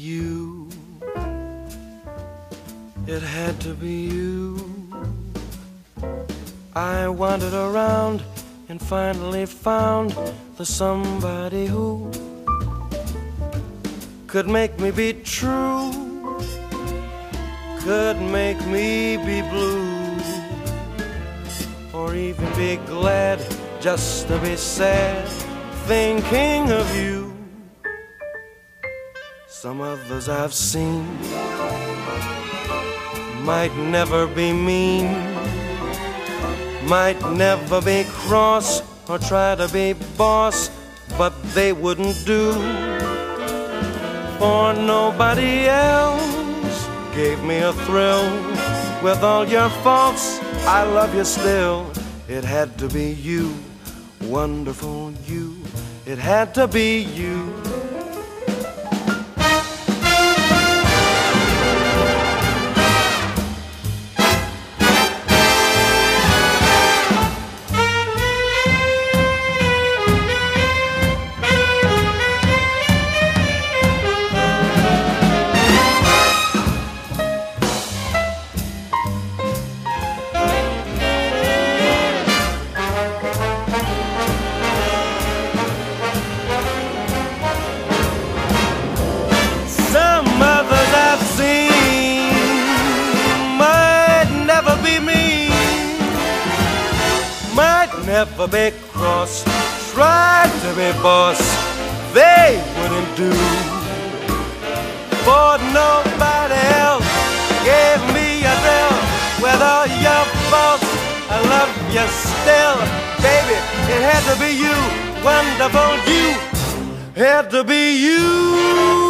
you. It had to be you. I wandered around and finally found the somebody who could make me be true, could make me be blue, or even be glad just to be sad thinking of you. Some others I've seen might never be mean, might never be cross or try to be boss, but they wouldn't do. For nobody else gave me a thrill. With all your faults, I love you still. It had to be you, wonderful you. It had to be you. Never be cross, tried to be boss, they wouldn't do. For nobody else gave me a thrill. With all your faults, I love you still. Baby, it had to be you, wonderful you. Had to be you.